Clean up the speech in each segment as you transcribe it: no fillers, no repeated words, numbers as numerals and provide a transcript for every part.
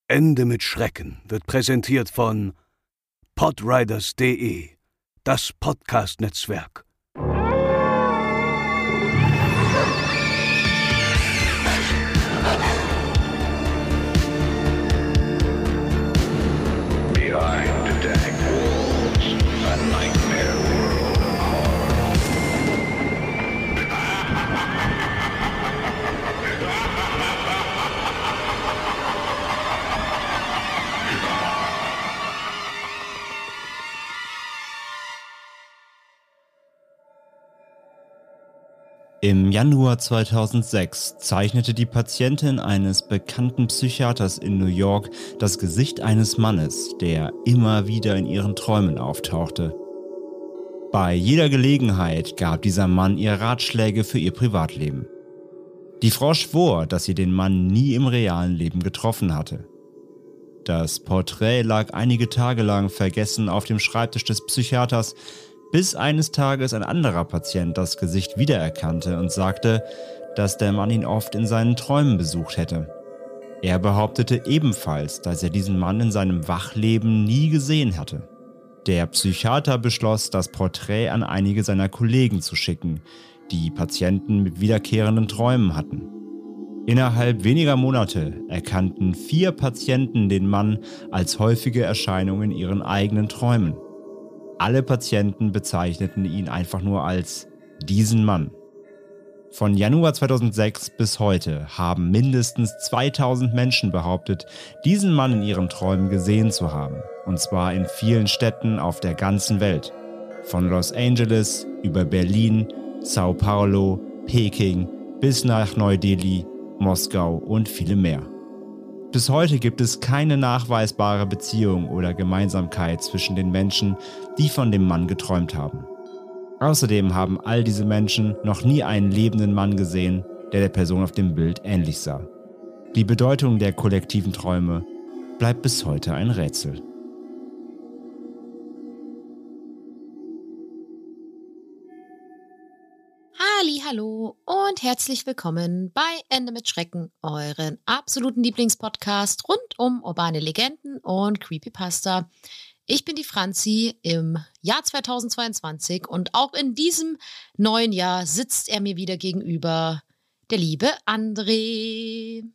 Ende mit Schrecken wird präsentiert von podriders.de, das Podcast-Netzwerk. Behind the dank walls, a nightmare world of horror. Im Januar 2006 zeichnete die Patientin eines bekannten Psychiaters in New York das Gesicht eines Mannes, der immer wieder in ihren Träumen auftauchte. Bei jeder Gelegenheit gab dieser Mann ihr Ratschläge für ihr Privatleben. Die Frau schwor, dass sie den Mann nie im realen Leben getroffen hatte. Das Porträt lag einige Tage lang vergessen auf dem Schreibtisch des Psychiaters, bis eines Tages ein anderer Patient das Gesicht wiedererkannte und sagte, dass der Mann ihn oft in seinen Träumen besucht hätte. Er behauptete ebenfalls, dass er diesen Mann in seinem Wachleben nie gesehen hatte. Der Psychiater beschloss, das Porträt an einige seiner Kollegen zu schicken, die Patienten mit wiederkehrenden Träumen hatten. Innerhalb weniger Monate erkannten 4 Patienten den Mann als häufige Erscheinung in ihren eigenen Träumen. Alle Patienten bezeichneten ihn einfach nur als diesen Mann. Von Januar 2006 bis heute haben mindestens 2000 Menschen behauptet, diesen Mann in ihren Träumen gesehen zu haben. Und zwar in vielen Städten auf der ganzen Welt. Von Los Angeles über Berlin, Sao Paulo, Peking bis nach Neu-Delhi, Moskau und viele mehr. Bis heute gibt es keine nachweisbare Beziehung oder Gemeinsamkeit zwischen den Menschen, die von dem Mann geträumt haben. Außerdem haben all diese Menschen noch nie einen lebenden Mann gesehen, der Person auf dem Bild ähnlich sah. Die Bedeutung der kollektiven Träume bleibt bis heute ein Rätsel. Hallo und herzlich willkommen bei Ende mit Schrecken, euren absoluten Lieblingspodcast rund um urbane Legenden und Creepypasta. Ich bin die Franzi im Jahr 2022 und auch in diesem neuen Jahr sitzt er mir wieder gegenüber, der liebe André.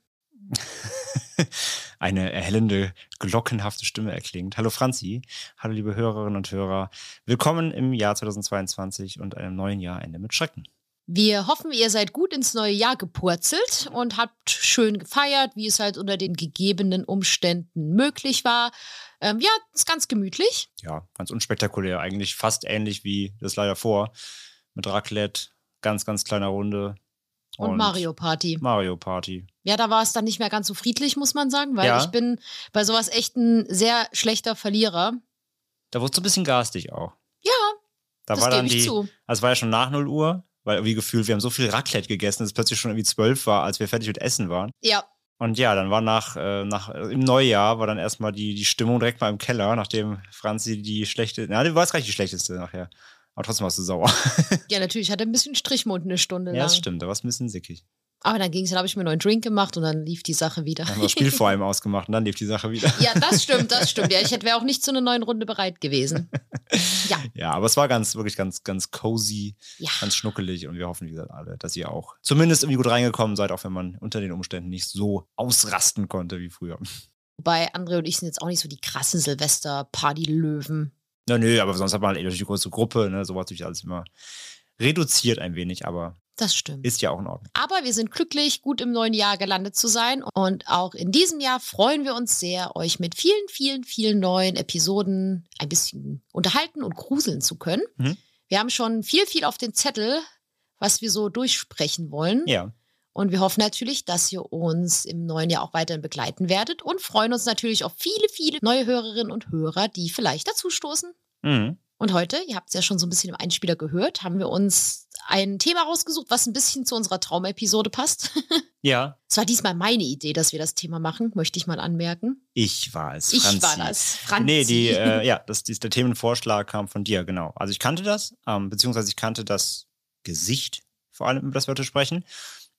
Eine erhellende, glockenhafte Stimme erklingt. Hallo Franzi, hallo liebe Hörerinnen und Hörer. Willkommen im Jahr 2022 und einem neuen Jahr Ende mit Schrecken. Wir hoffen, ihr seid gut ins neue Jahr gepurzelt und habt schön gefeiert, wie es halt unter den gegebenen Umständen möglich war. Ja, ist ganz gemütlich. Ja, ganz unspektakulär. Eigentlich fast ähnlich wie das leider vor. Mit Raclette, ganz, ganz kleiner Runde. Und Mario Party. Mario Party. Ja, da war es dann nicht mehr ganz so friedlich, muss man sagen, weil Ja. Ich bin bei sowas echt ein sehr schlechter Verlierer. Da wurde es so ein bisschen garstig auch. Ja, Da das war dann gebe ich zu. Also es war ja schon nach 0 Uhr, weil irgendwie gefühlt, wir haben so viel Raclette gegessen, dass es plötzlich schon irgendwie 12 war, als wir fertig mit Essen waren. Ja, Und ja, dann war im Neujahr war dann erstmal die Stimmung direkt mal im Keller, nachdem Franzi die war es gar nicht die schlechteste nachher. Aber trotzdem warst du sauer. ja, natürlich. Ich hatte ein bisschen Strichmund eine Stunde Ja, lang. das stimmt, da war es ein bisschen sickig. Aber dann ging es, dann habe ich mir einen neuen Drink gemacht und dann lief die Sache wieder. Dann haben wir das Spiel vor allem ausgemacht und dann lief die Sache wieder. Ja, das stimmt. Ja, ich wäre auch nicht zu einer neuen Runde bereit gewesen. Ja. Ja, aber es war wirklich ganz, ganz cozy, Ja. ganz schnuckelig und wir hoffen, wie gesagt, alle, dass ihr auch zumindest irgendwie gut reingekommen seid, auch wenn man unter den Umständen nicht so ausrasten konnte wie früher. Wobei André und ich sind jetzt auch nicht so die krassen Silvester-Party-Löwen. Ja, nö, aber sonst hat man halt durch die große Gruppe, ne, so war natürlich alles immer reduziert ein wenig, aber Das stimmt. ist ja auch in Ordnung. Aber wir sind glücklich, gut im neuen Jahr gelandet zu sein. Und auch in diesem Jahr freuen wir uns sehr, euch mit vielen, vielen, vielen neuen Episoden ein bisschen unterhalten und gruseln zu können. Mhm. Wir haben schon viel, viel auf den Zettel, was wir so durchsprechen wollen. Ja. Und wir hoffen natürlich, dass ihr uns im neuen Jahr auch weiterhin begleiten werdet und freuen uns natürlich auf viele, viele neue Hörerinnen und Hörer, die vielleicht dazustoßen. Mhm. Und heute, ihr habt es ja schon so ein bisschen im Einspieler gehört, haben wir uns ein Thema rausgesucht, was ein bisschen zu unserer Traumepisode passt. Ja. Es war diesmal meine Idee, dass wir das Thema machen, möchte ich mal anmerken. Ich war es, Franzi. Ich war das, Franzi. Nee, der Themenvorschlag kam von dir, genau. Also ich kannte das, beziehungsweise ich kannte das Gesicht, vor allem, über das wir heute sprechen.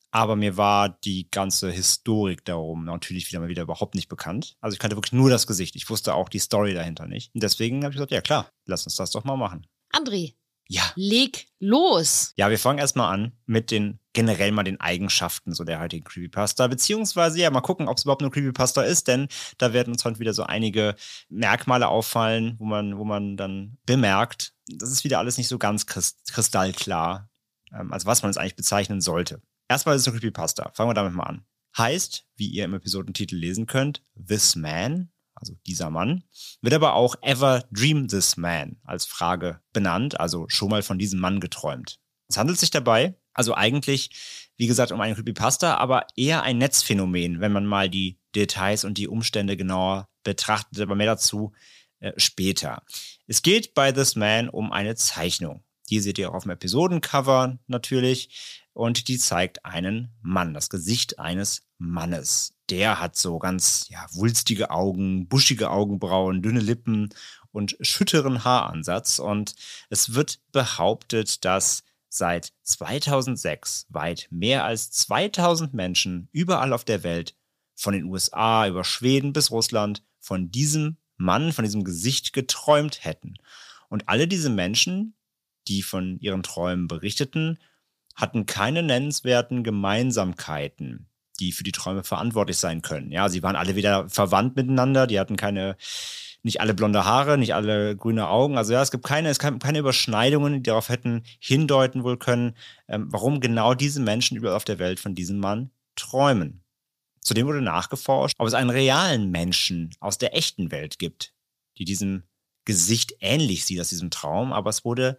Aber mir war die ganze Historik darum natürlich wieder überhaupt nicht bekannt. Also ich kannte wirklich nur das Gesicht. Ich wusste auch die Story dahinter nicht. Und deswegen habe ich gesagt, ja klar, lass uns das doch mal machen. André, Ja. leg los. Ja, wir fangen erstmal an mit generell mal den Eigenschaften so der heutigen Creepypasta, beziehungsweise ja, mal gucken, ob es überhaupt eine Creepypasta ist, denn da werden uns heute wieder so einige Merkmale auffallen, wo man dann bemerkt, das ist wieder alles nicht so ganz kristallklar, also was man es eigentlich bezeichnen sollte. Erstmal ist es eine Creepypasta, fangen wir damit mal an. Heißt, wie ihr im Episodentitel lesen könnt, This Man, also dieser Mann, wird aber auch Ever Dream This Man als Frage benannt, also schon mal von diesem Mann geträumt. Es handelt sich dabei also eigentlich, wie gesagt, um eine Creepypasta, aber eher ein Netzphänomen, wenn man mal die Details und die Umstände genauer betrachtet, aber mehr dazu später. Es geht bei This Man um eine Zeichnung. Die seht ihr auch auf dem Episodencover natürlich und die zeigt einen Mann, das Gesicht eines Mannes. Der hat so ganz wulstige Augen, buschige Augenbrauen, dünne Lippen und schütteren Haaransatz. Und es wird behauptet, dass seit 2006 weit mehr als 2000 Menschen überall auf der Welt, von den USA über Schweden bis Russland, von diesem Mann, von diesem Gesicht geträumt hätten. Und alle diese Menschen, die von ihren Träumen berichteten, hatten keine nennenswerten Gemeinsamkeiten, die für die Träume verantwortlich sein können. Ja, sie waren alle wieder verwandt miteinander, die hatten nicht alle blonde Haare, nicht alle grüne Augen. Also ja, es gab keine Überschneidungen, die darauf hätten hindeuten wohl können, warum genau diese Menschen überall auf der Welt von diesem Mann träumen. Zudem wurde nachgeforscht, ob es einen realen Menschen aus der echten Welt gibt, die diesem Gesicht ähnlich sieht aus diesem Traum, aber es wurde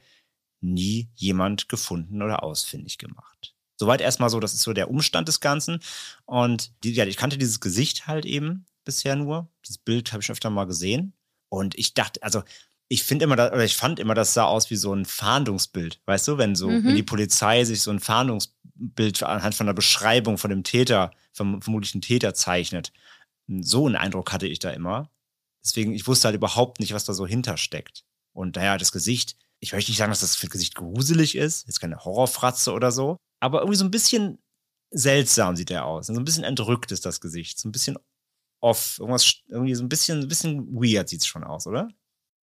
nie jemand gefunden oder ausfindig gemacht. Soweit erstmal so, das ist so der Umstand des Ganzen. Und ich kannte dieses Gesicht halt eben bisher nur. Dieses Bild habe ich schon öfter mal gesehen. Und ich dachte, also ich fand immer, das sah aus wie so ein Fahndungsbild. Weißt du, wenn die Polizei sich so ein Fahndungsbild anhand von einer Beschreibung von dem Täter, vom vermutlichen Täter zeichnet. So einen Eindruck hatte ich da immer. Deswegen, ich wusste halt überhaupt nicht, was da so hintersteckt. Und naja, das Gesicht, ich möchte nicht sagen, dass das Gesicht gruselig ist, jetzt keine Horrorfratze oder so, aber irgendwie so ein bisschen seltsam sieht er aus. So ein bisschen entrückt ist das Gesicht, so ein bisschen off, irgendwie so ein bisschen weird sieht es schon aus, oder?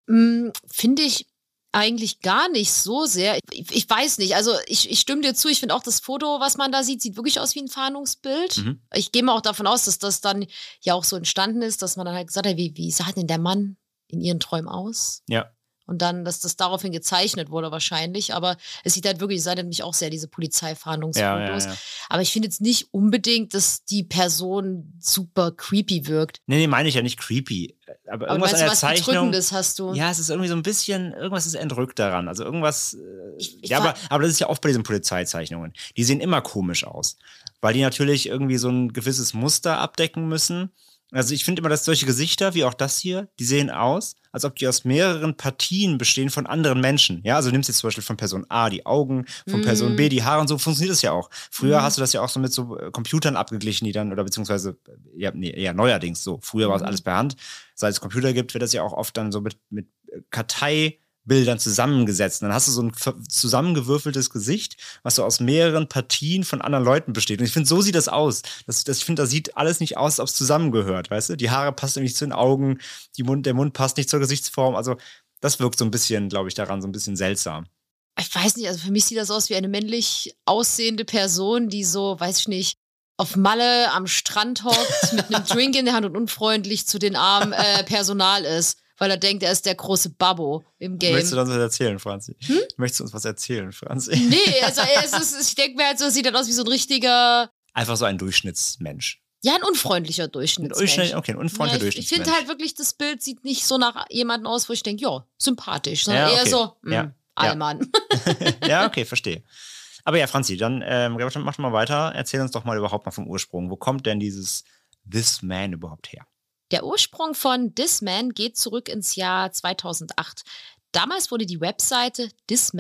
Finde ich eigentlich gar nicht so sehr. Ich weiß nicht, also ich stimme dir zu, ich finde auch das Foto, was man da sieht wirklich aus wie ein Fahndungsbild. Mhm. Ich gehe mal auch davon aus, dass das dann ja auch so entstanden ist, dass man dann halt gesagt hat, wie sah denn der Mann in ihren Träumen aus? Ja. Und dann, dass das daraufhin gezeichnet wurde wahrscheinlich. Aber es sieht halt wirklich, es erinnert mich auch sehr, diese Polizeifahndungsfotos. Ja. Aber ich finde jetzt nicht unbedingt, dass die Person super creepy wirkt. Nee, meine ich ja nicht creepy. Aber irgendwas meinst an du, der was Zeichnung. Bedrückendes hast du? Ja, es ist irgendwie so ein bisschen, irgendwas ist entrückt daran. Also irgendwas. Ich aber das ist ja oft bei diesen Polizeizeichnungen. Die sehen immer komisch aus. Weil die natürlich irgendwie so ein gewisses Muster abdecken müssen. Also ich finde immer, dass solche Gesichter, wie auch das hier, die sehen aus, als ob die aus mehreren Partien bestehen von anderen Menschen. Ja, also du nimmst jetzt zum Beispiel von Person A die Augen, von Person B die Haare und so funktioniert das ja auch. Früher hast du das ja auch so mit so Computern abgeglichen, die dann, oder beziehungsweise, eher neuerdings so. Früher war es alles per Hand. Seit es Computer gibt, wird das ja auch oft dann so mit Karteibildern zusammengesetzt. Und dann hast du so ein zusammengewürfeltes Gesicht, was so aus mehreren Partien von anderen Leuten besteht. Und ich finde, so sieht das aus. Ich finde, das sieht alles nicht aus, als ob es zusammengehört, weißt du? Die Haare passen nicht zu den Augen, der Mund passt nicht zur Gesichtsform. Also das wirkt so ein bisschen, glaube ich, daran so ein bisschen seltsam. Ich weiß nicht, also für mich sieht das aus wie eine männlich aussehende Person, die so, weiß ich nicht, auf Malle am Strand hockt, mit einem Drink in der Hand und unfreundlich zu den armen Personal ist. Weil er denkt, er ist der große Babbo im Game. Möchtest du uns was erzählen, Franzi? Möchtest du uns was erzählen, Franzi? Nee, also ich denke mir halt so, es sieht dann aus wie so ein richtiger... Einfach so ein Durchschnittsmensch. Ja, ein unfreundlicher Durchschnittsmensch. Okay, ein unfreundlicher Durchschnittsmensch. Ich finde halt wirklich, das Bild sieht nicht so nach jemandem aus, wo ich denke, ja, sympathisch, sondern eher so, Allmann. Ja, okay, verstehe. Aber ja, Franzi, dann mach mal weiter. Erzähl uns doch mal überhaupt mal vom Ursprung. Wo kommt denn dieses This Man überhaupt her? Der Ursprung von This Man geht zurück ins Jahr 2008. Damals wurde die Webseite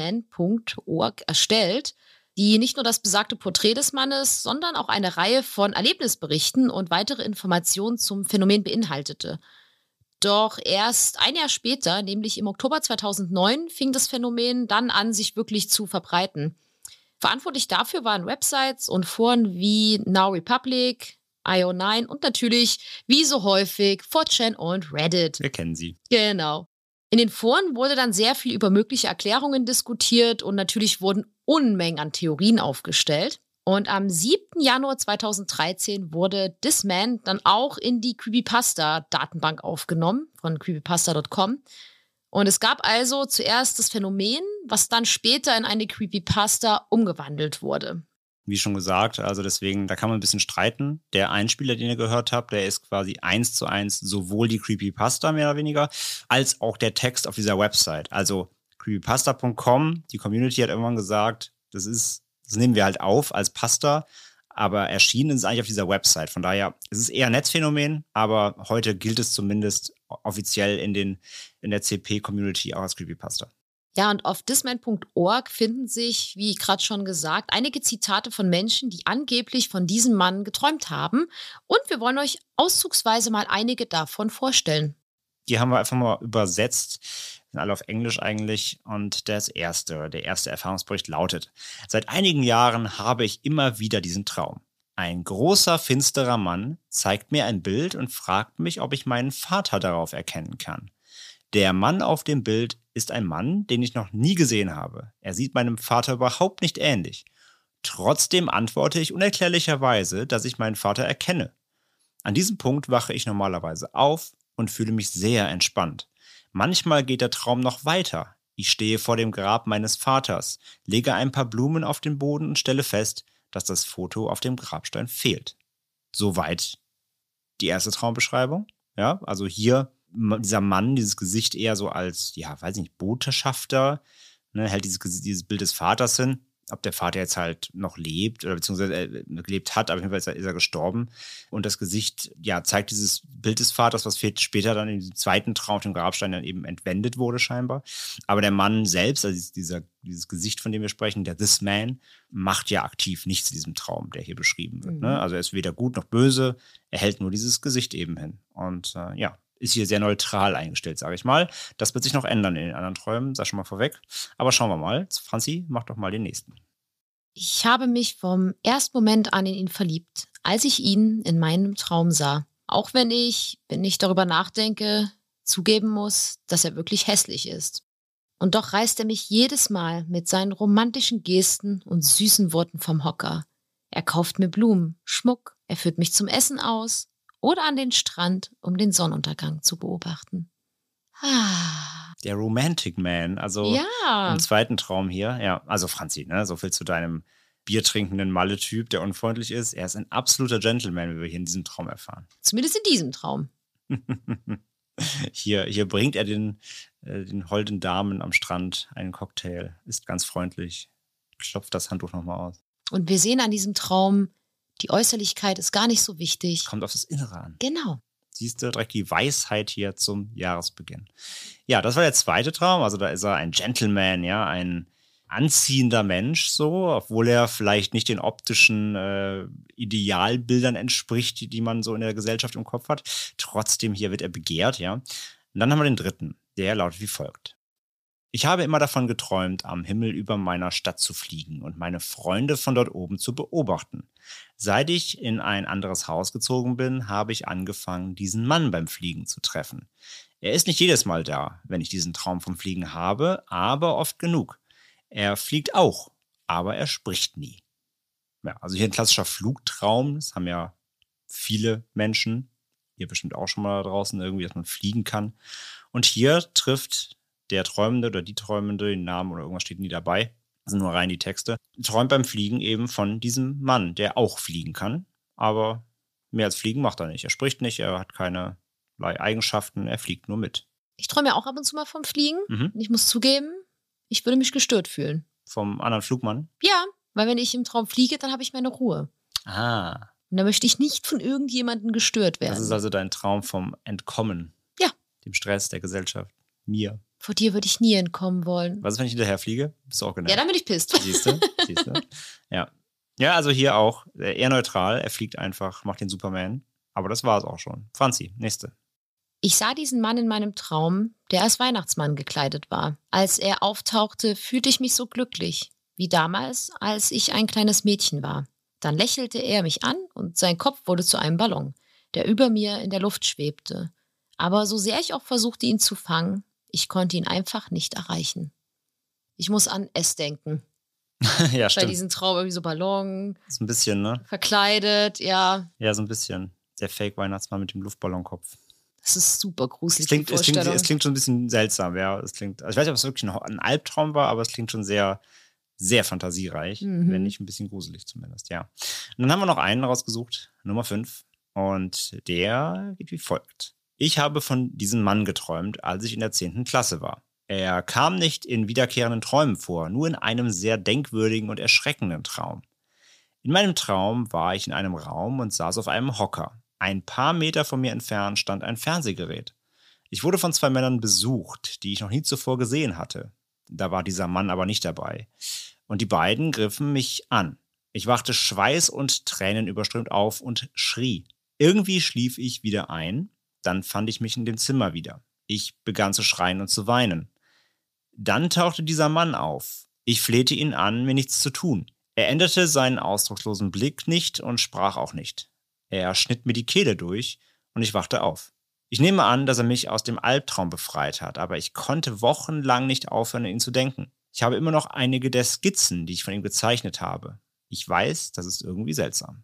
thisman.org erstellt, die nicht nur das besagte Porträt des Mannes, sondern auch eine Reihe von Erlebnisberichten und weitere Informationen zum Phänomen beinhaltete. Doch erst ein Jahr später, nämlich im Oktober 2009, fing das Phänomen dann an, sich wirklich zu verbreiten. Verantwortlich dafür waren Websites und Foren wie Now Republic, IO9 und natürlich, wie so häufig, 4chan und Reddit. Wir kennen sie. Genau. In den Foren wurde dann sehr viel über mögliche Erklärungen diskutiert und natürlich wurden Unmengen an Theorien aufgestellt. Und am 7. Januar 2013 wurde This Man dann auch in die Creepypasta-Datenbank aufgenommen von creepypasta.com. Und es gab also zuerst das Phänomen, was dann später in eine Creepypasta umgewandelt wurde. Wie schon gesagt, also deswegen, da kann man ein bisschen streiten. Der Einspieler, den ihr gehört habt, der ist quasi 1:1 sowohl die Creepypasta mehr oder weniger, als auch der Text auf dieser Website. Also creepypasta.com, die Community hat irgendwann gesagt, das nehmen wir halt auf als Pasta, aber erschienen ist es eigentlich auf dieser Website. Von daher, es ist eher ein Netzphänomen, aber heute gilt es zumindest offiziell in der CP-Community auch als Creepypasta. Ja, und auf thisman.org finden sich, wie gerade schon gesagt, einige Zitate von Menschen, die angeblich von diesem Mann geträumt haben. Und wir wollen euch auszugsweise mal einige davon vorstellen. Die haben wir einfach mal übersetzt, sind alle auf Englisch eigentlich. Und der erste Erfahrungsbericht lautet: Seit einigen Jahren habe ich immer wieder diesen Traum. Ein großer, finsterer Mann zeigt mir ein Bild und fragt mich, ob ich meinen Vater darauf erkennen kann. Der Mann auf dem Bild ist ein Mann, den ich noch nie gesehen habe. Er sieht meinem Vater überhaupt nicht ähnlich. Trotzdem antworte ich unerklärlicherweise, dass ich meinen Vater erkenne. An diesem Punkt wache ich normalerweise auf und fühle mich sehr entspannt. Manchmal geht der Traum noch weiter. Ich stehe vor dem Grab meines Vaters, lege ein paar Blumen auf den Boden und stelle fest, dass das Foto auf dem Grabstein fehlt. Soweit die erste Traumbeschreibung. Ja, also hier dieser Mann, dieses Gesicht eher so als, ja, weiß ich nicht, Botschafter, ne, hält dieses Bild des Vaters hin. Ob der Vater jetzt halt noch lebt oder beziehungsweise gelebt hat, aber auf jeden Fall ist er gestorben. Und das Gesicht, ja, zeigt dieses Bild des Vaters, was später dann in diesem zweiten Traum auf dem Grabstein dann eben entwendet wurde scheinbar. Aber der Mann selbst, also dieses Gesicht, von dem wir sprechen, der This Man, macht ja aktiv nichts in diesem Traum, der hier beschrieben wird. Ne? Also er ist weder gut noch böse, er hält nur dieses Gesicht eben hin. Und ist hier sehr neutral eingestellt, sage ich mal. Das wird sich noch ändern in den anderen Träumen, sag schon mal vorweg. Aber schauen wir mal. Franzi, mach doch mal den nächsten. Ich habe mich vom ersten Moment an in ihn verliebt, als ich ihn in meinem Traum sah. Auch wenn ich darüber nachdenke, zugeben muss, dass er wirklich hässlich ist. Und doch reißt er mich jedes Mal mit seinen romantischen Gesten und süßen Worten vom Hocker. Er kauft mir Blumen, Schmuck, er führt mich zum Essen aus oder an den Strand, um den Sonnenuntergang zu beobachten. Der Romantic Man, also ja. Im zweiten Traum hier. Ja, also Franzi, ne, so viel zu deinem biertrinkenden Malle-Typ, der unfreundlich ist. Er ist ein absoluter Gentleman, wie wir hier in diesem Traum erfahren. Zumindest in diesem Traum. Hier bringt er den holden Damen am Strand einen Cocktail, ist ganz freundlich, klopft das Handtuch nochmal aus. Und wir sehen an diesem Traum, die Äußerlichkeit ist gar nicht so wichtig. Kommt auf das Innere an. Genau. Siehst du, direkt die Weisheit hier zum Jahresbeginn. Ja, das war der zweite Traum. Also da ist er ein Gentleman, ja, ein anziehender Mensch, so, obwohl er vielleicht nicht den optischen Idealbildern entspricht, die man so in der Gesellschaft im Kopf hat. Trotzdem, hier wird er begehrt, ja. Und dann haben wir den dritten, der lautet wie folgt. Ich habe immer davon geträumt, am Himmel über meiner Stadt zu fliegen und meine Freunde von dort oben zu beobachten. Seit ich in ein anderes Haus gezogen bin, habe ich angefangen, diesen Mann beim Fliegen zu treffen. Er ist nicht jedes Mal da, wenn ich diesen Traum vom Fliegen habe, aber oft genug. Er fliegt auch, aber er spricht nie. Ja, also hier ein klassischer Flugtraum, das haben ja viele Menschen, ihr bestimmt auch schon mal da draußen irgendwie, dass man fliegen kann. Und hier trifft der Träumende oder die Träumende, den Namen oder irgendwas steht nie dabei, das sind nur rein die Texte, träumt beim Fliegen eben von diesem Mann, der auch fliegen kann, aber mehr als fliegen macht er nicht. Er spricht nicht, er hat keine Eigenschaften, er fliegt nur mit. Ich träume ja auch ab und zu mal vom Fliegen. Und ich muss zugeben, ich würde mich gestört fühlen. Vom anderen Flugmann? Ja, weil wenn ich im Traum fliege, dann habe ich meine Ruhe. Ah. Und da möchte ich nicht von irgendjemandem gestört werden. Das ist also dein Traum vom Entkommen. Ja. Dem Stress der Gesellschaft. Mir. Vor dir würde ich nie entkommen wollen. Was ist, wenn ich hinterher fliege? Bist du auch genervt? Ja, dann bin ich pisst. Siehst du? Ja. Ja, also hier auch eher neutral. Er fliegt einfach, macht den Superman. Aber das war es auch schon. Franzi, nächste. Ich sah diesen Mann in meinem Traum, der als Weihnachtsmann gekleidet war. Als er auftauchte, fühlte ich mich so glücklich. wie damals, als ich ein kleines Mädchen war. Dann lächelte er mich an und sein Kopf wurde zu einem Ballon, der über mir in der Luft schwebte. Aber so sehr ich auch versuchte, ihn zu fangen, ich konnte ihn einfach nicht erreichen. Ich muss an S denken. Ja, Bei stimmt. diesem Traum irgendwie so Ballon, So ein bisschen, ne? verkleidet, ja. Ja, so ein bisschen. Der Fake-Weihnachtsmann mit dem Luftballonkopf. Das ist super gruselig, Es klingt, die es, klingt, Vorstellung. es klingt schon ein bisschen seltsam, ja. Es klingt, also ich weiß nicht, ob es wirklich ein Albtraum war, aber es klingt schon sehr, sehr fantasiereich, wenn nicht ein bisschen gruselig zumindest, ja. Und dann haben wir noch einen rausgesucht, Nummer 5. Und der geht wie folgt. Ich habe von diesem Mann geträumt, als ich in der 10. Klasse war. Er kam nicht in wiederkehrenden Träumen vor, nur in einem sehr denkwürdigen und erschreckenden Traum. In meinem Traum war ich in einem Raum und saß auf einem Hocker. Ein paar Meter von mir entfernt stand ein Fernsehgerät. Ich wurde von 2 Männern besucht, die ich noch nie zuvor gesehen hatte. Da war dieser Mann aber nicht dabei. Und die beiden griffen mich an. Ich wachte schweiß- und tränenüberströmt auf und schrie. Irgendwie schlief ich wieder ein. Dann fand ich mich in dem Zimmer wieder. Ich begann zu schreien und zu weinen. Dann tauchte dieser Mann auf. Ich flehte ihn an, mir nichts zu tun. Er änderte seinen ausdruckslosen Blick nicht und sprach auch nicht. Er schnitt mir die Kehle durch und ich wachte auf. Ich nehme an, dass er mich aus dem Albtraum befreit hat, aber ich konnte wochenlang nicht aufhören, an ihn zu denken. Ich habe immer noch einige der Skizzen, die ich von ihm gezeichnet habe. Ich weiß, das ist irgendwie seltsam.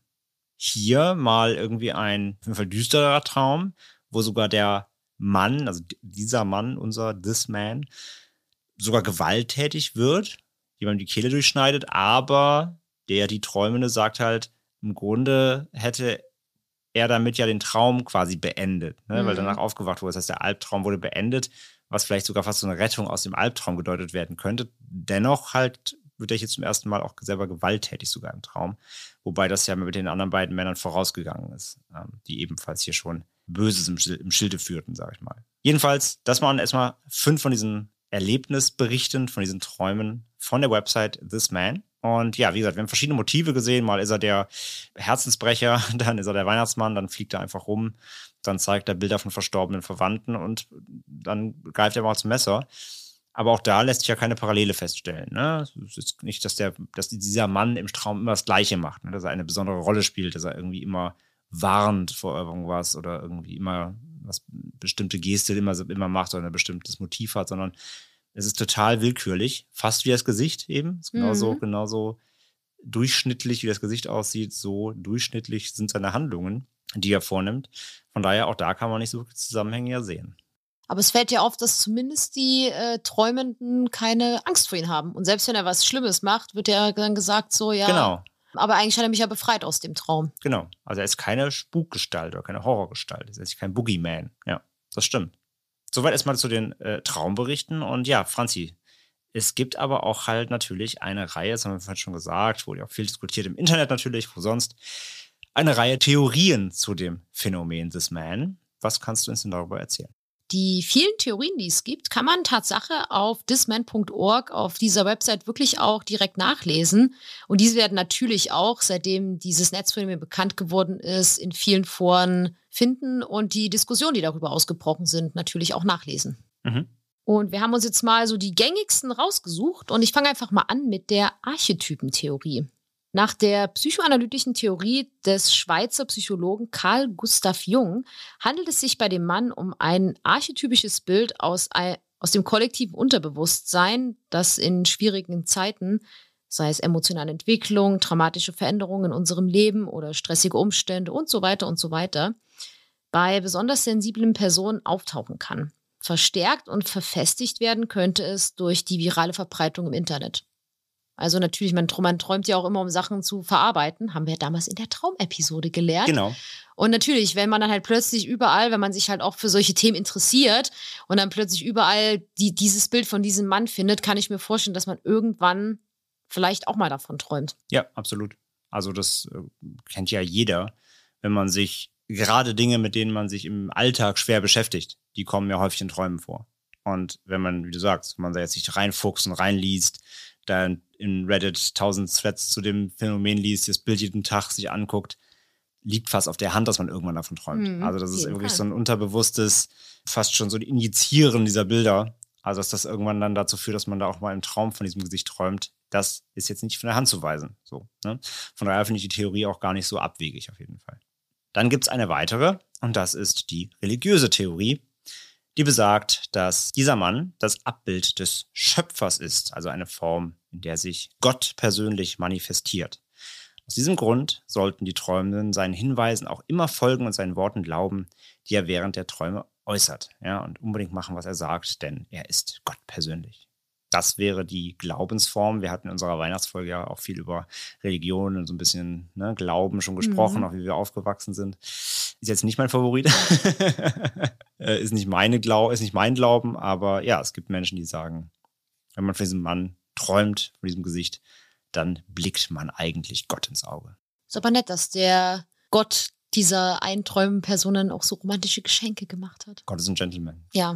Hier mal irgendwie ein auf jeden Fall düsterer Traum, wo sogar der Mann, also dieser Mann, This Man, sogar gewalttätig wird, jemandem die Kehle durchschneidet, aber die Träumende sagt halt, im Grunde hätte er damit ja den Traum quasi beendet, ne? Weil danach aufgewacht wurde. Das heißt, der Albtraum wurde beendet, was vielleicht sogar fast so eine Rettung aus dem Albtraum gedeutet werden könnte. Dennoch halt wird er jetzt zum ersten Mal auch selber gewalttätig sogar im Traum. Wobei das ja mit den anderen beiden Männern vorausgegangen ist, die ebenfalls hier schon Böses im Schilde führten, sage ich mal. Jedenfalls, das waren erstmal 5 von diesen Erlebnisberichten, von diesen Träumen von der Website This Man. Und ja, wie gesagt, wir haben verschiedene Motive gesehen. Mal ist er der Herzensbrecher, dann ist er der Weihnachtsmann, dann fliegt er einfach rum, dann zeigt er Bilder von verstorbenen Verwandten und dann greift er mal zum Messer. Aber auch da lässt sich ja keine Parallele feststellen. Ne? Es ist nicht, dass dieser Mann im Traum immer das Gleiche macht, ne? Dass er eine besondere Rolle spielt, dass er irgendwie immer warnt vor irgendwas oder irgendwie immer was bestimmte Geste immer macht oder ein bestimmtes Motiv hat, sondern es ist total willkürlich, fast wie das Gesicht eben. Es ist genauso durchschnittlich, wie das Gesicht aussieht, so durchschnittlich sind seine Handlungen, die er vornimmt. Von daher, auch da kann man nicht so wirklich Zusammenhänge ja sehen. Aber es fällt ja auf, dass zumindest die Träumenden keine Angst vor ihm haben. Und selbst wenn er was Schlimmes macht, wird er dann gesagt so, ja, Genau. Aber eigentlich hat er mich ja befreit aus dem Traum. Genau, also er ist keine Spukgestalt oder keine Horrorgestalt, er ist kein Boogeyman. Ja, das stimmt. Soweit erstmal zu den Traumberichten. Und ja, Franzi, es gibt aber auch halt natürlich eine Reihe, das haben wir vorhin schon gesagt, wurde ja auch viel diskutiert im Internet natürlich, wo sonst, eine Reihe Theorien zu dem Phänomen This Man. Was kannst du uns denn darüber erzählen? Die vielen Theorien, die es gibt, kann man Tatsache auf thisman.org auf dieser Website wirklich auch direkt nachlesen. Und diese werden natürlich auch, seitdem dieses Netzphänomen bekannt geworden ist, in vielen Foren finden und die Diskussionen, die darüber ausgebrochen sind, natürlich auch nachlesen. Mhm. Und wir haben uns jetzt mal so die gängigsten rausgesucht und ich fange einfach mal an mit der Archetypentheorie. Nach der psychoanalytischen Theorie des Schweizer Psychologen Carl Gustav Jung handelt es sich bei dem Mann um ein archetypisches Bild aus dem kollektiven Unterbewusstsein, das in schwierigen Zeiten, sei es emotionale Entwicklung, traumatische Veränderungen in unserem Leben oder stressige Umstände und so weiter, bei besonders sensiblen Personen auftauchen kann. Verstärkt und verfestigt werden könnte es durch die virale Verbreitung im Internet. Also natürlich, man träumt ja auch immer, um Sachen zu verarbeiten. Haben wir damals in der Traumepisode gelernt. Genau. Und natürlich, wenn man dann halt plötzlich überall, wenn man sich halt auch für solche Themen interessiert und dann plötzlich überall dieses Bild von diesem Mann findet, kann ich mir vorstellen, dass man irgendwann vielleicht auch mal davon träumt. Ja, absolut. Also das kennt ja jeder, wenn man sich, gerade Dinge, mit denen man sich im Alltag schwer beschäftigt, die kommen ja häufig in Träumen vor. Und wenn man, wie du sagst, wenn man da jetzt sich reinfuchst und reinliest, dann in Reddit 1000 Threads zu dem Phänomen liest, das Bild jeden Tag sich anguckt, liegt fast auf der Hand, dass man irgendwann davon träumt. Also das ist wirklich so ein unterbewusstes, fast schon so ein Injizieren dieser Bilder. Also dass das irgendwann dann dazu führt, dass man da auch mal im Traum von diesem Gesicht träumt. Das ist jetzt nicht von der Hand zu weisen. So, ne? Von daher finde ich die Theorie auch gar nicht so abwegig auf jeden Fall. Dann gibt es eine weitere und das ist die religiöse Theorie, die besagt, dass dieser Mann das Abbild des Schöpfers ist, also eine Form, in der sich Gott persönlich manifestiert. Aus diesem Grund sollten die Träumenden seinen Hinweisen auch immer folgen und seinen Worten glauben, die er während der Träume äußert. Ja, und unbedingt machen, was er sagt, denn er ist Gott persönlich. Das wäre die Glaubensform. Wir hatten in unserer Weihnachtsfolge ja auch viel über Religion und so ein bisschen Glauben schon gesprochen, auch wie wir aufgewachsen sind. Ist jetzt nicht mein Favorit. Ist nicht mein Glauben, aber ja, es gibt Menschen, die sagen, wenn man von diesem Mann träumt, von diesem Gesicht, dann blickt man eigentlich Gott ins Auge. Ist aber nett, dass der Gott dieser einträumenden Personen auch so romantische Geschenke gemacht hat. Gott ist ein Gentleman. Ja.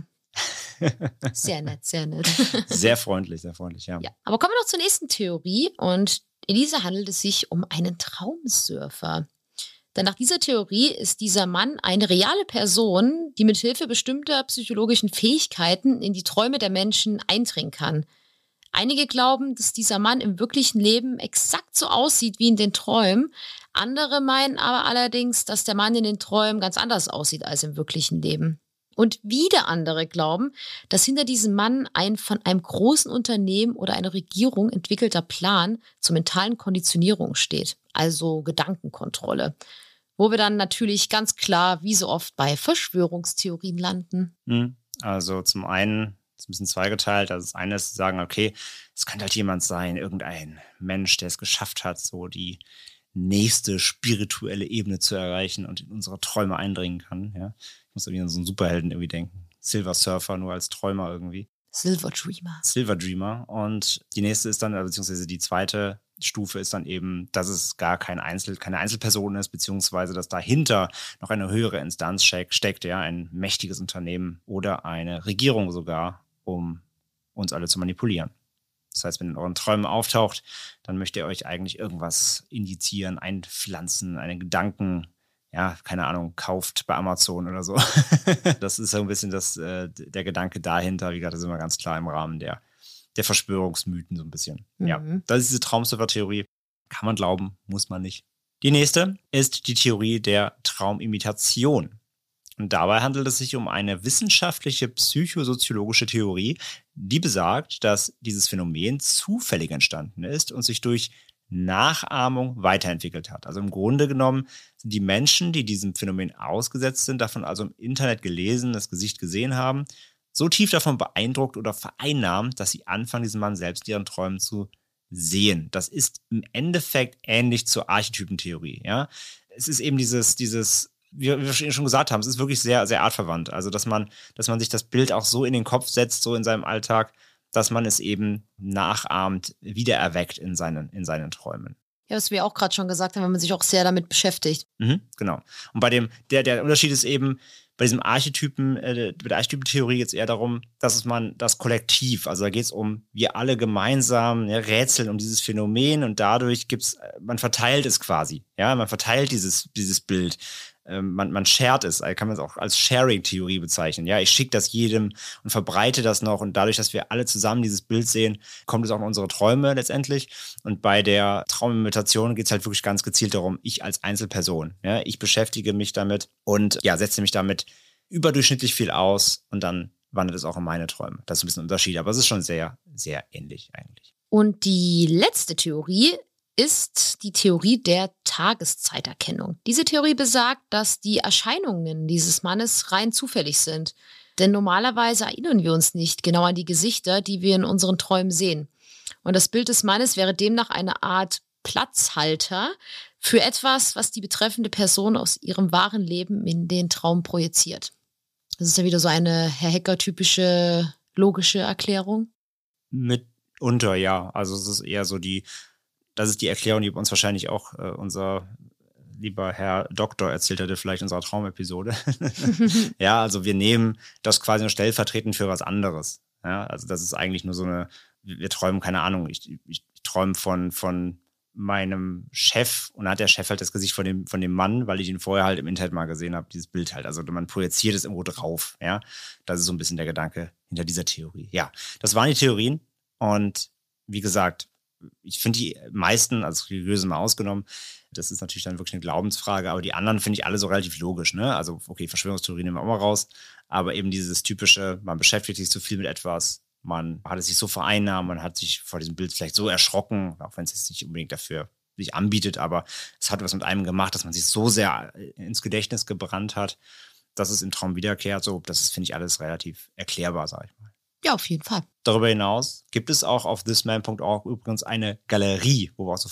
Sehr nett, sehr nett. Sehr freundlich, ja. Ja. Aber kommen wir noch zur nächsten Theorie und in dieser handelt es sich um einen Traumsurfer. Denn nach dieser Theorie ist dieser Mann eine reale Person, die mit Hilfe bestimmter psychologischen Fähigkeiten in die Träume der Menschen eindringen kann. Einige glauben, dass dieser Mann im wirklichen Leben exakt so aussieht wie in den Träumen. Andere meinen aber allerdings, dass der Mann in den Träumen ganz anders aussieht als im wirklichen Leben. Und wieder andere glauben, dass hinter diesem Mann ein von einem großen Unternehmen oder einer Regierung entwickelter Plan zur mentalen Konditionierung steht, also Gedankenkontrolle. Wo wir dann natürlich ganz klar, wie so oft, bei Verschwörungstheorien landen. Also zum einen, das ist ein bisschen zweigeteilt. Also das eine ist zu sagen, okay, es könnte halt jemand sein, irgendein Mensch, der es geschafft hat, so die nächste spirituelle Ebene zu erreichen und in unsere Träume eindringen kann. Ja. Ich muss irgendwie an so einen Superhelden irgendwie denken. Silver Surfer, nur als Träumer irgendwie. Silver Dreamer. Und die nächste ist dann, beziehungsweise die zweite Stufe ist dann eben, dass es gar keine Einzelperson ist, beziehungsweise dass dahinter noch eine höhere Instanz steckt, ja, ein mächtiges Unternehmen oder eine Regierung sogar, um uns alle zu manipulieren. Das heißt, wenn in euren Träumen auftaucht, dann möchte ihr euch eigentlich irgendwas indizieren, einpflanzen, einen Gedanken, ja, keine Ahnung, kauft bei Amazon oder so. Das ist so ein bisschen der Gedanke dahinter. Wie gesagt, das ist immer ganz klar im Rahmen der Verschwörungsmythen so ein bisschen. Ja, das ist diese Traumsurfer-Theorie. Kann man glauben, muss man nicht. Die nächste ist die Theorie der Traumimitation. Und dabei handelt es sich um eine wissenschaftliche psychosoziologische Theorie, die besagt, dass dieses Phänomen zufällig entstanden ist und sich durch Nachahmung weiterentwickelt hat. Also im Grunde genommen sind die Menschen, die diesem Phänomen ausgesetzt sind, davon also im Internet gelesen, das Gesicht gesehen haben, so tief davon beeindruckt oder vereinnahmt, dass sie anfangen, diesen Mann selbst in ihren Träumen zu sehen. Das ist im Endeffekt ähnlich zur Archetypentheorie. Ja? Es ist eben dieses, wie wir schon gesagt haben, es ist wirklich sehr, sehr artverwandt. Also, dass man sich das Bild auch so in den Kopf setzt, so in seinem Alltag, dass man es eben nachahmt, wiedererweckt in seinen Träumen. Ja, was wir auch gerade schon gesagt haben, wenn man sich auch sehr damit beschäftigt. Genau. Und bei dem, der Unterschied ist eben, bei diesem bei der Archetypentheorie geht es eher darum, dass man das Kollektiv, also da geht es um, wir alle gemeinsam rätseln um dieses Phänomen und dadurch man verteilt es quasi, ja, man verteilt dieses Bild. Man shared es, kann man es auch als Sharing-Theorie bezeichnen. Ja, ich schicke das jedem und verbreite das noch und dadurch, dass wir alle zusammen dieses Bild sehen, kommt es auch in unsere Träume letztendlich. Und bei der Traumimitation geht es halt wirklich ganz gezielt darum, ich als Einzelperson, ja, ich beschäftige mich damit und ja, setze mich damit überdurchschnittlich viel aus und dann wandert es auch in meine Träume. Das ist ein bisschen ein Unterschied, aber es ist schon sehr, sehr ähnlich eigentlich. Und die letzte Theorie ist die Theorie der Tageszeiterkennung. Diese Theorie besagt, dass die Erscheinungen dieses Mannes rein zufällig sind. Denn normalerweise erinnern wir uns nicht genau an die Gesichter, die wir in unseren Träumen sehen. Und das Bild des Mannes wäre demnach eine Art Platzhalter für etwas, was die betreffende Person aus ihrem wahren Leben in den Traum projiziert. Das ist ja wieder so eine Herr Hecker-typische logische Erklärung. Mitunter, ja. Also es ist eher so das ist die Erklärung, die uns wahrscheinlich auch unser lieber Herr Doktor erzählt hätte, vielleicht in unserer Traumepisode. Ja, also wir nehmen das quasi nur stellvertretend für was anderes. Ja, also das ist eigentlich nur so wir träumen, keine Ahnung, ich träume von meinem Chef und dann hat der Chef halt das Gesicht von dem Mann, weil ich ihn vorher halt im Internet mal gesehen habe, dieses Bild halt. Also man projiziert es irgendwo drauf. Ja, das ist so ein bisschen der Gedanke hinter dieser Theorie. Ja, das waren die Theorien und wie gesagt, ich finde die meisten, also religiöse mal ausgenommen, das ist natürlich dann wirklich eine Glaubensfrage, aber die anderen finde ich alle so relativ logisch, ne? Also, okay, Verschwörungstheorien nehmen wir auch mal raus, aber eben dieses typische, man beschäftigt sich so viel mit etwas, man hat es sich so vereinnahmt, man hat sich vor diesem Bild vielleicht so erschrocken, auch wenn es jetzt nicht unbedingt dafür sich anbietet, aber es hat was mit einem gemacht, dass man sich so sehr ins Gedächtnis gebrannt hat, dass es im Traum wiederkehrt. So, das ist, finde ich, alles relativ erklärbar, sage ich mal. Ja, auf jeden Fall. Darüber hinaus gibt es auch auf thisman.org übrigens eine Galerie, wo wir auch so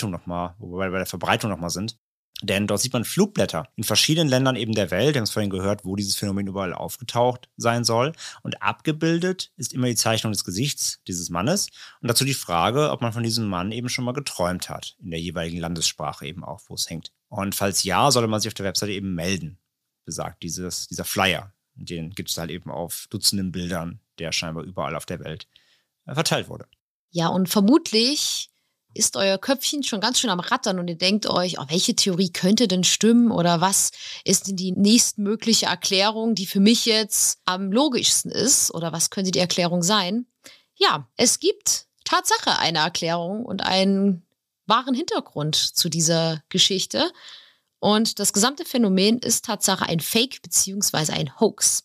wo wir bei der Verbreitung nochmal sind. Denn dort sieht man Flugblätter in verschiedenen Ländern eben der Welt. Wir haben es vorhin gehört, wo dieses Phänomen überall aufgetaucht sein soll. Und abgebildet ist immer die Zeichnung des Gesichts dieses Mannes. Und dazu die Frage, ob man von diesem Mann eben schon mal geträumt hat. In der jeweiligen Landessprache eben auch, wo es hängt. Und falls ja, sollte man sich auf der Webseite eben melden, besagt dieser Flyer. Den gibt es halt eben auf Dutzenden Bildern, der scheinbar überall auf der Welt verteilt wurde. Ja, und vermutlich ist euer Köpfchen schon ganz schön am Rattern und ihr denkt euch, oh, welche Theorie könnte denn stimmen oder was ist denn die nächstmögliche Erklärung, die für mich jetzt am logischsten ist oder was könnte die Erklärung sein? Ja, es gibt Tatsache eine Erklärung und einen wahren Hintergrund zu dieser Geschichte und das gesamte Phänomen ist Tatsache ein Fake bzw. ein Hoax.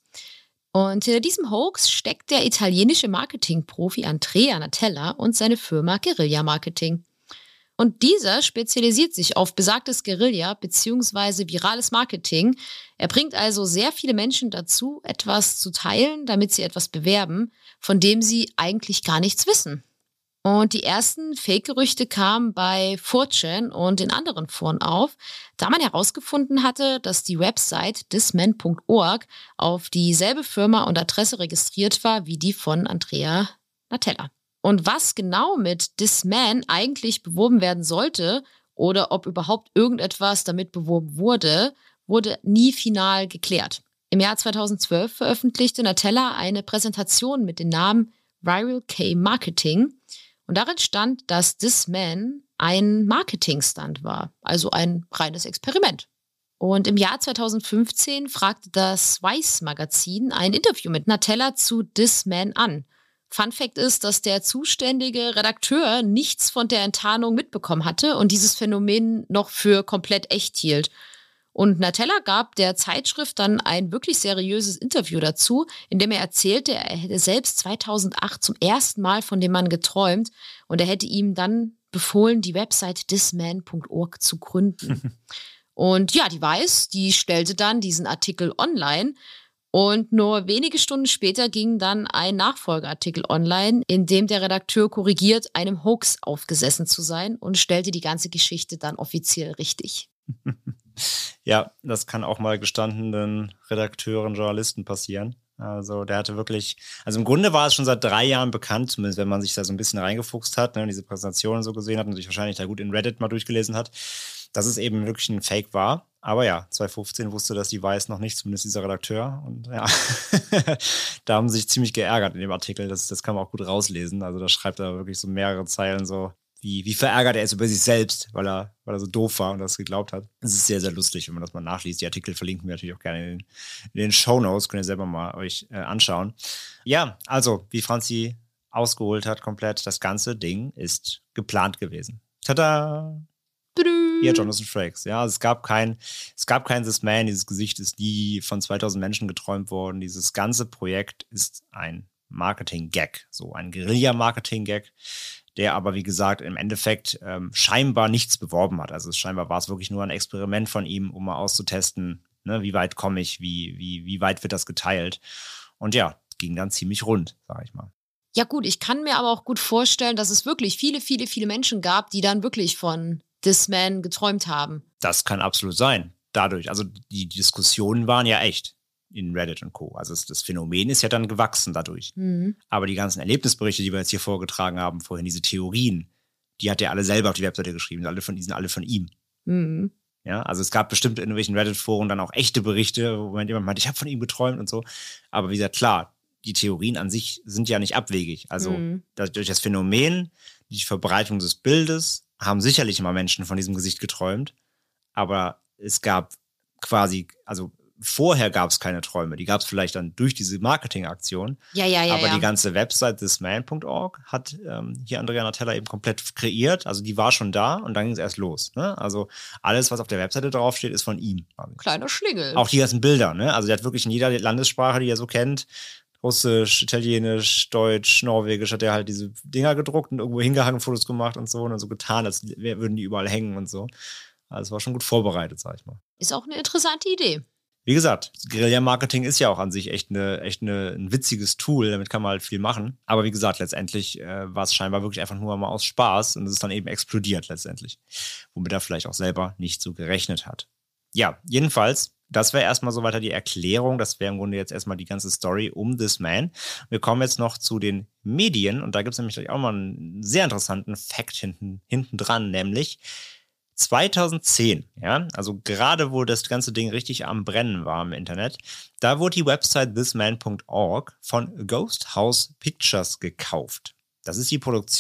Und hinter diesem Hoax steckt der italienische Marketingprofi Andrea Natella und seine Firma Guerilla Marketing. Und dieser spezialisiert sich auf besagtes Guerilla bzw. virales Marketing. Er bringt also sehr viele Menschen dazu, etwas zu teilen, damit sie etwas bewerben, von dem sie eigentlich gar nichts wissen. Und die ersten Fake-Gerüchte kamen bei 4chan und in anderen Foren auf, da man herausgefunden hatte, dass die Website thisman.org auf dieselbe Firma und Adresse registriert war wie die von Andrea Natella. Und was genau mit Thisman eigentlich beworben werden sollte oder ob überhaupt irgendetwas damit beworben wurde, wurde nie final geklärt. Im Jahr 2012 veröffentlichte Natella eine Präsentation mit dem Namen Viral K Marketing. Und darin stand, dass Thisman ein Marketing-Stunt war, also ein reines Experiment. Und im Jahr 2015 fragte das Vice-Magazin ein Interview mit Natella zu Thisman an. Fun Fact ist, dass der zuständige Redakteur nichts von der Enttarnung mitbekommen hatte und dieses Phänomen noch für komplett echt hielt. Und Natella gab der Zeitschrift dann ein wirklich seriöses Interview dazu, in dem er erzählte, er hätte selbst 2008 zum ersten Mal von dem Mann geträumt und er hätte ihm dann befohlen, die Website thisman.org zu gründen. Und ja, die Vice, die stellte dann diesen Artikel online und nur wenige Stunden später ging dann ein Nachfolgeartikel online, in dem der Redakteur korrigiert, einem Hoax aufgesessen zu sein und stellte die ganze Geschichte dann offiziell richtig. Ja, das kann auch mal gestandenen Redakteuren, Journalisten passieren. Also der hatte wirklich, also im Grunde war es schon seit 3 Jahren bekannt, zumindest wenn man sich da so ein bisschen reingefuchst hat, ne, diese Präsentationen so gesehen hat und sich wahrscheinlich da gut in Reddit mal durchgelesen hat, dass es eben wirklich ein Fake war. Aber ja, 2015 wusste das die Vice noch nicht, zumindest dieser Redakteur. Und ja, da haben sie sich ziemlich geärgert in dem Artikel. Das kann man auch gut rauslesen. Also da schreibt er wirklich so mehrere Zeilen so, wie verärgert er ist über sich selbst, weil er so doof war und das geglaubt hat. Es ist sehr, sehr lustig, wenn man das mal nachliest. Die Artikel verlinken wir natürlich auch gerne in den Shownotes. Könnt ihr selber mal euch anschauen. Ja, also, wie Franzi ausgeholt hat komplett, das ganze Ding ist geplant gewesen. Tada! Hier, Jonathan Frakes. Ja, also es gab kein Thisman. Dieses Gesicht ist nie von 2000 Menschen geträumt worden. Dieses ganze Projekt ist ein Marketing-Gag. So ein Guerilla-Marketing-Gag, der aber, wie gesagt, im Endeffekt scheinbar nichts beworben hat. Also scheinbar war es wirklich nur ein Experiment von ihm, um mal auszutesten, ne, wie weit komme ich, wie weit wird das geteilt. Und ja, ging dann ziemlich rund, sag ich mal. Ja gut, ich kann mir aber auch gut vorstellen, dass es wirklich viele, viele, viele Menschen gab, die dann wirklich von Thisman geträumt haben. Das kann absolut sein. Dadurch, also die Diskussionen waren ja echt in Reddit und Co. Also das Phänomen ist ja dann gewachsen dadurch. Mhm. Aber die ganzen Erlebnisberichte, die wir jetzt hier vorgetragen haben, vorhin diese Theorien, die hat er alle selber auf die Webseite geschrieben. Die sind alle von ihm. Mhm. Ja, also es gab bestimmt in irgendwelchen Reddit-Foren dann auch echte Berichte, wo jemand meint, ich habe von ihm geträumt und so. Aber wie gesagt, klar, die Theorien an sich sind ja nicht abwegig. Also durch das Phänomen, die Verbreitung des Bildes, haben sicherlich immer Menschen von diesem Gesicht geträumt. Aber es gab quasi, also vorher gab es keine Träume. Die gab es vielleicht dann durch diese Marketingaktion. Ja. Aber die ganze Website thisman.org hat hier Andrea Nutella eben komplett kreiert. Also die war schon da und dann ging es erst los. Ne? Also alles, was auf der Webseite draufsteht, ist von ihm. Kleiner Schlingel. Auch die ganzen Bilder. Ne? Also der hat wirklich in jeder Landessprache, die er so kennt, Russisch, Italienisch, Deutsch, Norwegisch, hat er halt diese Dinger gedruckt und irgendwo hingehangen, Fotos gemacht und so getan, als würden die überall hängen und so. Also es war schon gut vorbereitet, sag ich mal. Ist auch eine interessante Idee. Wie gesagt, Guerilla-Marketing ist ja auch an sich echt ein witziges Tool, damit kann man halt viel machen. Aber wie gesagt, letztendlich war es scheinbar wirklich einfach nur mal aus Spaß und es ist dann eben explodiert letztendlich. Womit er vielleicht auch selber nicht so gerechnet hat. Ja, jedenfalls, das wäre erstmal so weiter die Erklärung. Das wäre im Grunde jetzt erstmal die ganze Story um This Man. Wir kommen jetzt noch zu den Medien und da gibt es nämlich gleich auch mal einen sehr interessanten Fact hinten dran, nämlich 2010, ja, also gerade wo das ganze Ding richtig am Brennen war im Internet, da wurde die Website thisman.org von Ghost House Pictures gekauft. Das ist die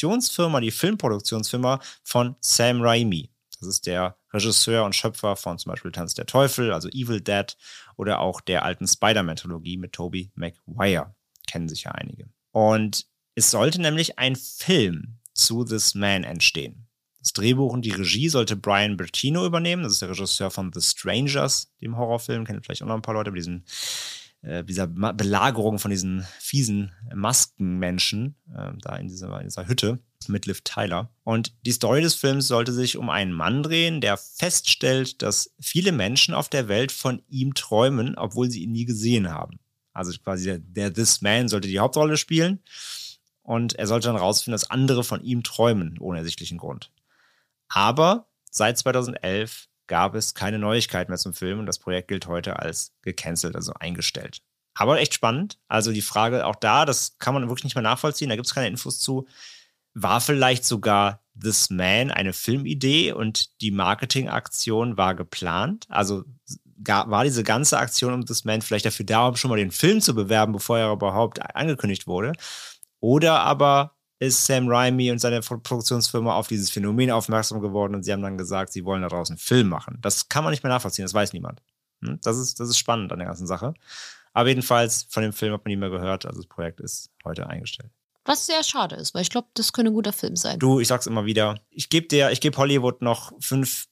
Filmproduktionsfirma von Sam Raimi. Das ist der Regisseur und Schöpfer von zum Beispiel Tanz der Teufel, also Evil Dead oder auch der alten Spider-Man-Trilogie mit Tobey Maguire. Kennen sich ja einige. Und es sollte nämlich ein Film zu This Man entstehen. Das Drehbuch und die Regie sollte Brian Bertino übernehmen. Das ist der Regisseur von The Strangers, dem Horrorfilm. Kennen vielleicht auch noch ein paar Leute, mit dieser Belagerung von diesen fiesen Maskenmenschen da in dieser Hütte mit Liv Tyler. Und die Story des Films sollte sich um einen Mann drehen, der feststellt, dass viele Menschen auf der Welt von ihm träumen, obwohl sie ihn nie gesehen haben. Also quasi der This Man sollte die Hauptrolle spielen und er sollte dann rausfinden, dass andere von ihm träumen, ohne ersichtlichen Grund. Aber seit 2011 gab es keine Neuigkeiten mehr zum Film und das Projekt gilt heute als gecancelt, also eingestellt. Aber echt spannend. Also die Frage auch da, das kann man wirklich nicht mehr nachvollziehen, da gibt es keine Infos zu. War vielleicht sogar This Man eine Filmidee und die Marketingaktion war geplant? Also war diese ganze Aktion um This Man vielleicht dafür da, um schon mal den Film zu bewerben, bevor er überhaupt angekündigt wurde? Oder aber ist Sam Raimi und seine Produktionsfirma auf dieses Phänomen aufmerksam geworden und sie haben dann gesagt, sie wollen daraus einen Film machen. Das kann man nicht mehr nachvollziehen, das weiß niemand. Das ist spannend an der ganzen Sache. Aber jedenfalls, von dem Film hat man nie mehr gehört, also das Projekt ist heute eingestellt. Was sehr schade ist, weil ich glaube, das könnte ein guter Film sein. Du, ich sag's immer wieder, ich gebe Hollywood noch 5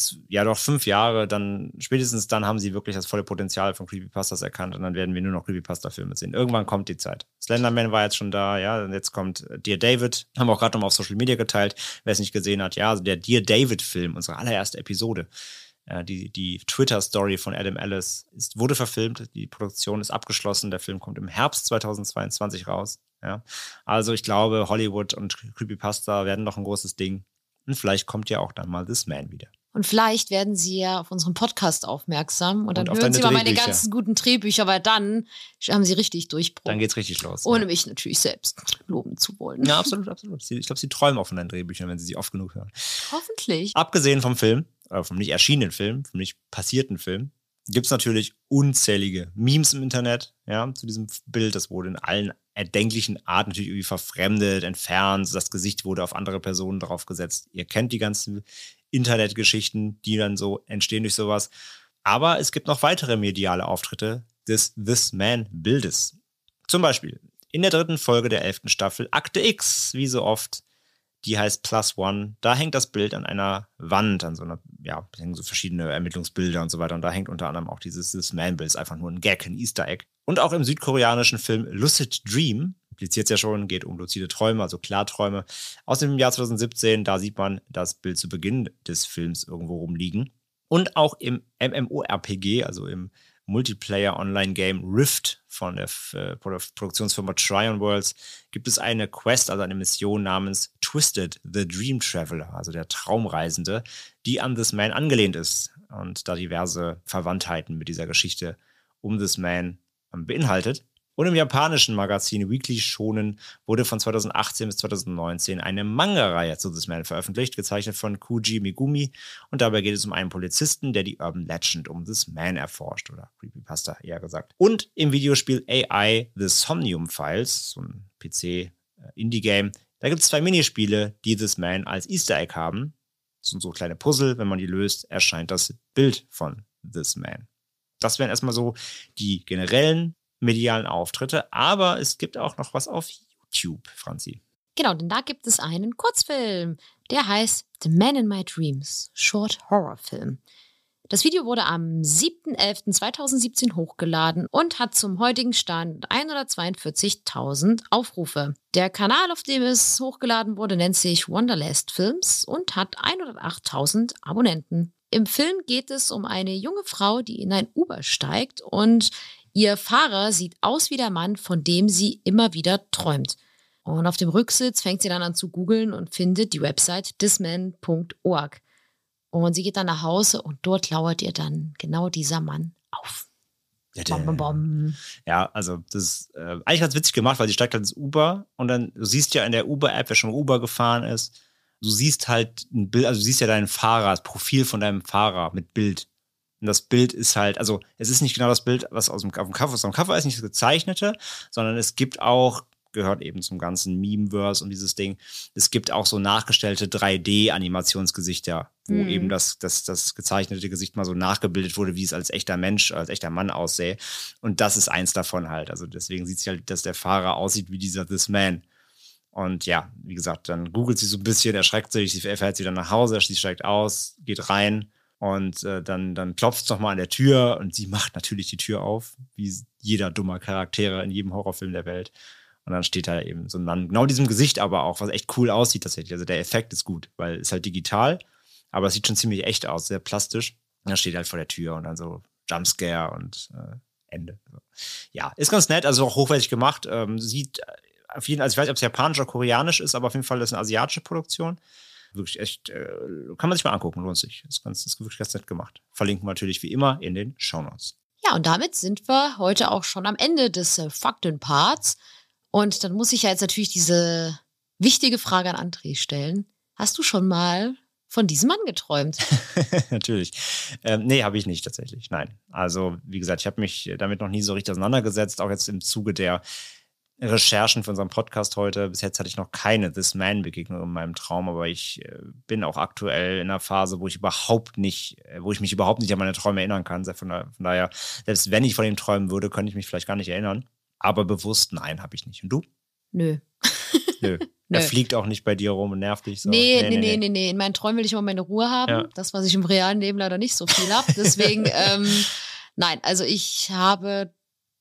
Jahre, spätestens dann haben sie wirklich das volle Potenzial von Creepypastas erkannt und dann werden wir nur noch Creepypasta-Filme sehen. Irgendwann kommt die Zeit. Slenderman war jetzt schon da, ja, und jetzt kommt Dear David, haben wir auch gerade nochmal auf Social Media geteilt, wer es nicht gesehen hat, ja, also der Dear David-Film, unsere allererste Episode. Die Twitter-Story von Adam Ellis wurde verfilmt, die Produktion ist abgeschlossen, der Film kommt im Herbst 2022 raus. Ja. Also ich glaube, Hollywood und Creepypasta werden noch ein großes Ding und vielleicht kommt ja auch dann mal This Man wieder. Und vielleicht werden sie ja auf unseren Podcast aufmerksam und dann hören sie mal meine ganzen guten Drehbücher, weil dann haben sie richtig Durchbruch. Dann geht's richtig los. Ohne mich natürlich selbst loben zu wollen. Ja, absolut. Ich glaube, sie träumen auch von deinen Drehbüchern, wenn sie sie oft genug hören. Hoffentlich. Abgesehen vom Film, vom nicht erschienenen Film, vom nicht passierten Film, gibt es natürlich unzählige Memes im Internet, ja, zu diesem Bild. Das wurde in allen erdenklichen Arten natürlich irgendwie verfremdet, entfernt. Das Gesicht wurde auf andere Personen draufgesetzt. Ihr kennt die ganzen Internetgeschichten, die dann so entstehen durch sowas. Aber es gibt noch weitere mediale Auftritte des This Man-Bildes. Zum Beispiel in der 3. Folge der 11. Staffel Akte X, wie so oft. Die heißt Plus One. Da hängt das Bild an einer Wand, an so einer, ja, hängen so verschiedene Ermittlungsbilder und so weiter. Und da hängt unter anderem auch dieses This Man-Bild. Ist einfach nur ein Gag, ein Easter Egg. Und auch im südkoreanischen Film Lucid Dream, impliziert es ja schon, geht um luzide Träume, also Klarträume. Aus dem Jahr 2017, da sieht man das Bild zu Beginn des Films irgendwo rumliegen. Und auch im MMORPG, also im Multiplayer-Online-Game Rift von der Produktionsfirma Tryon Worlds, gibt es eine Quest, also eine Mission namens Twisted, the Dream Traveler, also der Traumreisende, die an This Man angelehnt ist und da diverse Verwandtheiten mit dieser Geschichte um This Man beinhaltet. Und im japanischen Magazin Weekly Shonen wurde von 2018 bis 2019 eine Manga-Reihe zu This Man veröffentlicht, gezeichnet von Koji Megumi. Und dabei geht es um einen Polizisten, der die Urban Legend um This Man erforscht, oder Creepypasta eher gesagt. Und im Videospiel AI The Somnium Files, so ein PC-Indie-Game, da gibt es 2 Minispiele, die This Man als Easter Egg haben. Das sind so kleine Puzzle, wenn man die löst, erscheint das Bild von This Man. Das wären erstmal so die generellen medialen Auftritte. Aber es gibt auch noch was auf YouTube, Franzi. Genau, denn da gibt es einen Kurzfilm, der heißt The Man in My Dreams, Short Horror Film. Das Video wurde am 7.11.2017 hochgeladen und hat zum heutigen Stand 142.000 Aufrufe. Der Kanal, auf dem es hochgeladen wurde, nennt sich Wonderlust Films und hat 108.000 Abonnenten. Im Film geht es um eine junge Frau, die in ein Uber steigt und ihr Fahrer sieht aus wie der Mann, von dem sie immer wieder träumt. Und auf dem Rücksitz fängt sie dann an zu googeln und findet die Website thisman.org. Und sie geht dann nach Hause und dort lauert ihr dann genau dieser Mann auf. Bom, bom, bom. Ja, also das ist eigentlich ganz witzig gemacht, weil sie steigt halt ins Uber und dann, du siehst ja in der Uber-App, wer schon mal Uber gefahren ist, du siehst halt ein Bild, also du siehst ja deinen Fahrer, das Profil von deinem Fahrer mit Bild. Und das Bild ist halt, also es ist nicht genau das Bild, was auf dem Cover ist, nicht das gezeichnete, sondern es gibt auch, gehört eben zum ganzen Meme-Verse und dieses Ding, es gibt auch so nachgestellte 3D-Animationsgesichter, wo eben das gezeichnete Gesicht mal so nachgebildet wurde, wie es als echter Mensch, als echter Mann aussähe. Und das ist eins davon halt. Also deswegen sieht sie halt, dass der Fahrer aussieht wie dieser This Man. Und ja, wie gesagt, dann googelt sie so ein bisschen, erschreckt sich, sie fährt sie dann nach Hause, sie steigt aus, geht rein und dann klopft es nochmal an der Tür und sie macht natürlich die Tür auf, wie jeder dummer Charaktere in jedem Horrorfilm der Welt. Und dann steht da eben so ein Mann, genau diesem Gesicht aber auch, was echt cool aussieht tatsächlich. Also der Effekt ist gut, weil es halt digital, aber es sieht schon ziemlich echt aus, sehr plastisch. Und dann steht halt vor der Tür und dann so Jumpscare und Ende. Ja, ist ganz nett, also auch hochwertig gemacht. Sieht auf jeden Fall, also ich weiß nicht, ob es japanisch oder koreanisch ist, aber auf jeden Fall ist es eine asiatische Produktion. Wirklich echt, kann man sich mal angucken, lohnt sich. Ist wirklich ganz nett gemacht. Verlinken wir natürlich wie immer in den Shownotes. Ja, und damit sind wir heute auch schon am Ende des Faktenparts. Und dann muss ich ja jetzt natürlich diese wichtige Frage an André stellen. Hast du schon mal von diesem Mann geträumt? Natürlich. Nee, habe ich nicht tatsächlich. Nein. Also, wie gesagt, ich habe mich damit noch nie so richtig auseinandergesetzt, auch jetzt im Zuge der Recherchen für unseren Podcast heute. Bis jetzt hatte ich noch keine This Man-Begegnung in meinem Traum, aber ich bin auch aktuell in einer Phase, wo ich mich überhaupt nicht an meine Träume erinnern kann. Von daher, selbst wenn ich von ihm träumen würde, könnte ich mich vielleicht gar nicht erinnern. Aber bewusst, nein, habe ich nicht. Und du? Nö. Nö. Er fliegt auch nicht bei dir rum und nervt dich so. Nee. In meinen Träumen will ich immer meine Ruhe haben. Ja. Das, was ich im realen Leben leider nicht so viel habe. Deswegen, nein, also ich habe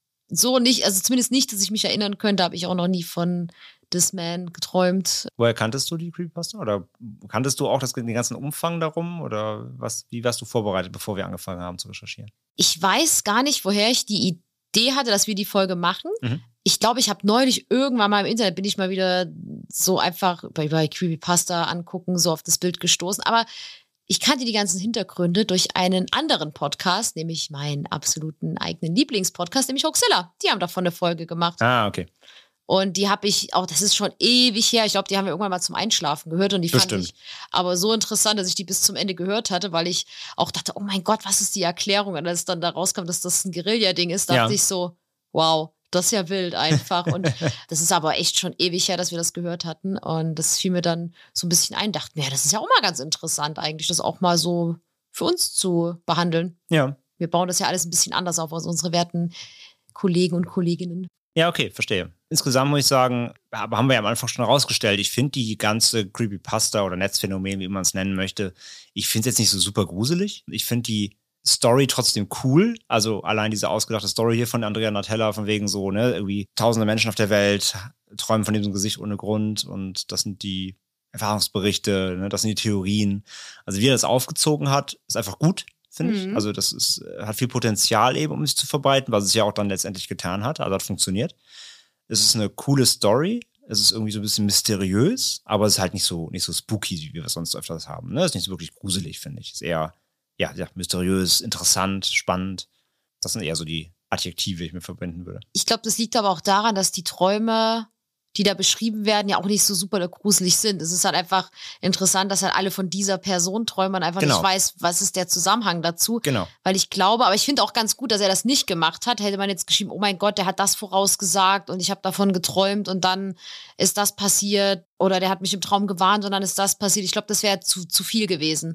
so nicht, also zumindest nicht, dass ich mich erinnern könnte, habe ich auch noch nie von This Man geträumt. Woher kanntest du die Creepypasta? Oder kanntest du auch den ganzen Umfang darum? Oder wie warst du vorbereitet, bevor wir angefangen haben zu recherchieren? Ich weiß gar nicht, woher ich die Idee hatte, dass wir die Folge machen. Ich glaube, ich habe neulich irgendwann mal im Internet, bin ich mal wieder so einfach bei Creepypasta angucken, so auf das Bild gestoßen. Aber ich kannte die ganzen Hintergründe durch einen anderen Podcast, nämlich meinen absoluten eigenen Lieblingspodcast, nämlich Hoaxilla. Die haben davon eine Folge gemacht. Ah, okay. Und die habe ich auch, das ist schon ewig her, ich glaube, die haben wir irgendwann mal zum Einschlafen gehört und die fand ich aber so interessant, dass ich die bis zum Ende gehört hatte, weil ich auch dachte, oh mein Gott, was ist die Erklärung? Und als es dann da rauskam, dass das ein Guerilla-Ding ist, dachte ich so, wow, das ist ja wild einfach. Und das ist aber echt schon ewig her, dass wir das gehört hatten. Und das fiel mir dann so ein bisschen ein, dachten wir, ja, das ist ja auch mal ganz interessant eigentlich, das auch mal so für uns zu behandeln. Ja. Wir bauen das ja alles ein bisschen anders auf als unsere werten Kollegen und Kolleginnen. Ja, okay, verstehe. Insgesamt muss ich sagen, aber haben wir ja am Anfang schon herausgestellt, ich finde die ganze Creepypasta oder Netzphänomen, wie man es nennen möchte, ich finde es jetzt nicht so super gruselig. Ich finde die Story trotzdem cool. Also allein diese ausgedachte Story hier von Andrea Nardella, von wegen so, ne, irgendwie tausende Menschen auf der Welt träumen von diesem Gesicht ohne Grund und das sind die Erfahrungsberichte, ne, das sind die Theorien. Also wie er das aufgezogen hat, ist einfach gut, finde ich. Also das hat viel Potenzial eben, um sich zu verbreiten, was es ja auch dann letztendlich getan hat. Also hat funktioniert. Es ist eine coole Story. Es ist irgendwie so ein bisschen mysteriös, aber es ist halt nicht so spooky, wie wir es sonst öfters haben. Ne? Es ist nicht so wirklich gruselig, finde ich. Es ist eher ja, mysteriös, interessant, spannend. Das sind eher so die Adjektive, die ich mir verbinden würde. Ich glaube, das liegt aber auch daran, dass die Träume, die da beschrieben werden, ja auch nicht so super gruselig sind. Es ist halt einfach interessant, dass halt alle von dieser Person träumen und einfach nicht weiß, was ist der Zusammenhang dazu. Genau. Weil ich glaube, aber ich finde auch ganz gut, dass er das nicht gemacht hat. Hätte man jetzt geschrieben, oh mein Gott, der hat das vorausgesagt und ich habe davon geträumt und dann ist das passiert oder der hat mich im Traum gewarnt und dann ist das passiert. Ich glaube, das wäre zu viel gewesen.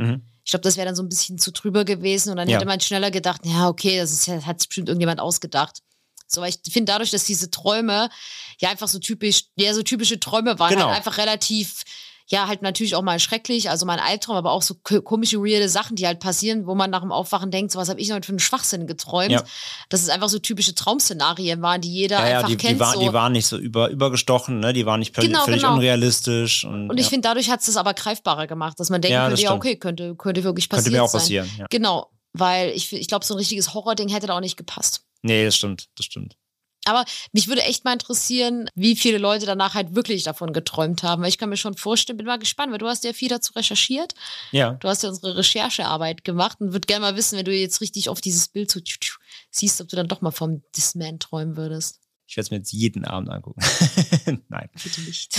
Ich glaube, das wäre dann so ein bisschen zu drüber gewesen und dann hätte man schneller gedacht, ja, okay, hat sich bestimmt irgendjemand ausgedacht. So, weil ich finde dadurch, dass diese Träume ja einfach so typische Träume waren, halt einfach relativ, ja, halt natürlich auch mal schrecklich, also mal ein Albtraum, aber auch so komische, weirde Sachen, die halt passieren, wo man nach dem Aufwachen denkt, so was habe ich noch für einen Schwachsinn geträumt. Ja. Dass es einfach so typische Traum-Szenarien waren, die jeder einfach kennt. Die waren nicht so übergestochen, ne? Die waren nicht völlig unrealistisch. Und ich finde, dadurch hat es das aber greifbarer gemacht, dass man denken könnte, ja, okay, könnte wirklich passieren. Könnte mir auch passieren, ja. Genau, weil ich glaube, so ein richtiges Horror-Ding hätte da auch nicht gepasst. Nee, das stimmt. Aber mich würde echt mal interessieren, wie viele Leute danach halt wirklich davon geträumt haben. Weil ich kann mir schon vorstellen, bin mal gespannt, weil du hast ja viel dazu recherchiert. Ja. Du hast ja unsere Recherchearbeit gemacht und würde gerne mal wissen, wenn du jetzt richtig auf dieses Bild so siehst, ob du dann doch mal vom Discman träumen würdest. Ich werde es mir jetzt jeden Abend angucken. Nein. Bitte nicht.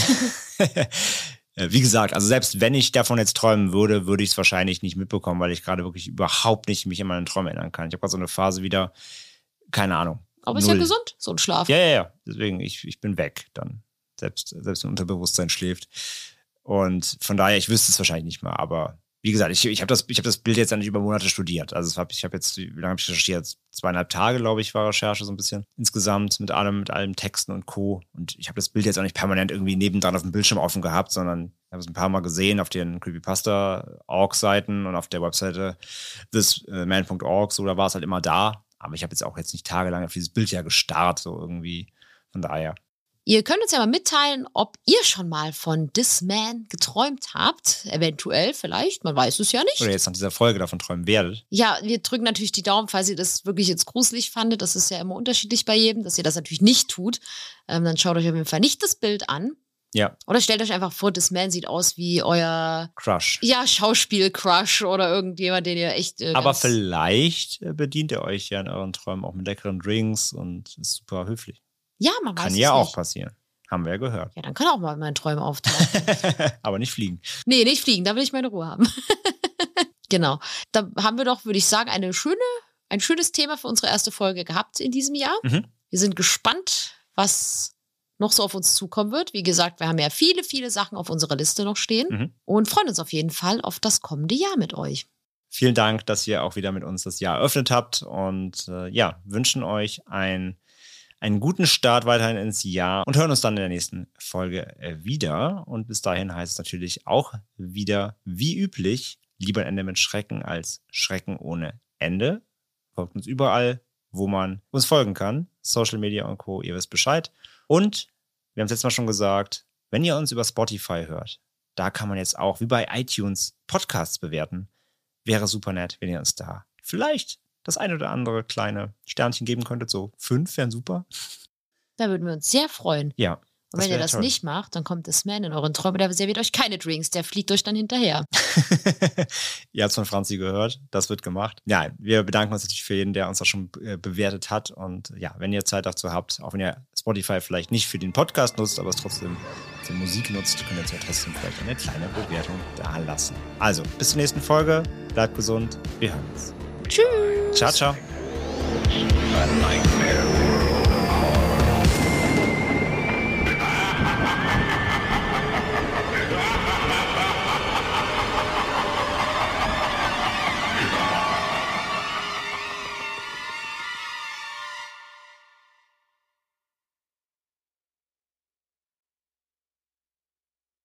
Wie gesagt, also selbst wenn ich davon jetzt träumen würde, würde ich es wahrscheinlich nicht mitbekommen, weil ich gerade wirklich überhaupt nicht mich an meinen Traum erinnern kann. Ich habe gerade so eine Phase wieder, keine Ahnung. Aber ist ja gesund, so ein Schlaf. Ja. Deswegen, ich bin weg dann. Selbst mein Unterbewusstsein schläft. Und von daher, ich wüsste es wahrscheinlich nicht mehr. Aber wie gesagt, ich hab das Bild jetzt ja nicht über Monate studiert. Also ich habe jetzt, wie lange habe ich recherchiert? 2,5 Tage, glaube ich, war Recherche so ein bisschen. Insgesamt mit allem Texten und Co. Und ich habe das Bild jetzt auch nicht permanent irgendwie nebendran auf dem Bildschirm offen gehabt, sondern ich habe es ein paar Mal gesehen auf den Creepypasta.org-Seiten und auf der Webseite thisman.org. So, da war es halt immer da. Aber ich habe jetzt auch nicht tagelang auf dieses Bild ja gestarrt, so irgendwie. Von daher. Ihr könnt uns ja mal mitteilen, ob ihr schon mal von Discman geträumt habt. Eventuell, vielleicht, man weiß es ja nicht. Oder jetzt nach dieser Folge davon träumen werdet. Ja, wir drücken natürlich die Daumen, falls ihr das wirklich jetzt gruselig fandet. Das ist ja immer unterschiedlich bei jedem, dass ihr das natürlich nicht tut. Dann schaut euch auf jeden Fall nicht das Bild an. Ja. Oder stellt euch einfach vor, Discman sieht aus wie euer Crush. Ja, Schauspiel-Crush oder irgendjemand, den ihr echt. Aber vielleicht bedient ihr euch ja in euren Träumen auch mit leckeren Drinks und ist super höflich. Ja, man weiß es nicht. Kann ja auch passieren. Haben wir ja gehört. Ja, dann kann auch mal mein Träumen auftauchen. Aber nicht fliegen. Nee, nicht fliegen, da will ich meine Ruhe haben. Genau. Da haben wir doch, würde ich sagen, ein schönes Thema für unsere erste Folge gehabt in diesem Jahr. Mhm. Wir sind gespannt, was noch so auf uns zukommen wird. Wie gesagt, wir haben ja viele, viele Sachen auf unserer Liste noch stehen und freuen uns auf jeden Fall auf das kommende Jahr mit euch. Vielen Dank, dass ihr auch wieder mit uns das Jahr eröffnet habt und wünschen euch einen guten Start weiterhin ins Jahr und hören uns dann in der nächsten Folge wieder. Und bis dahin heißt es natürlich auch wieder, wie üblich, lieber ein Ende mit Schrecken als Schrecken ohne Ende. Folgt uns überall, wo man uns folgen kann. Social Media und Co., ihr wisst Bescheid. Und wir haben es letztes Mal schon gesagt, wenn ihr uns über Spotify hört, da kann man jetzt auch, wie bei iTunes, Podcasts bewerten. Wäre super nett, wenn ihr uns da vielleicht das ein oder andere kleine Sternchen geben könntet. So 5 wären super. Da würden wir uns sehr freuen. Ja. Und wenn ihr das nicht macht, dann kommt Discman in euren Träumen, der serviert euch keine Drinks, der fliegt euch dann hinterher. Ihr habt es von Franzi gehört, das wird gemacht. Ja, wir bedanken uns natürlich für jeden, der uns auch schon bewertet hat. Und ja, wenn ihr Zeit dazu habt, auch wenn ihr Spotify vielleicht nicht für den Podcast nutzt, aber es trotzdem für Musik nutzt, könnt ihr uns ja trotzdem vielleicht eine kleine Bewertung da lassen. Also, bis zur nächsten Folge. Bleibt gesund. Wir hören uns. Tschüss. Ciao, ciao. A nightmare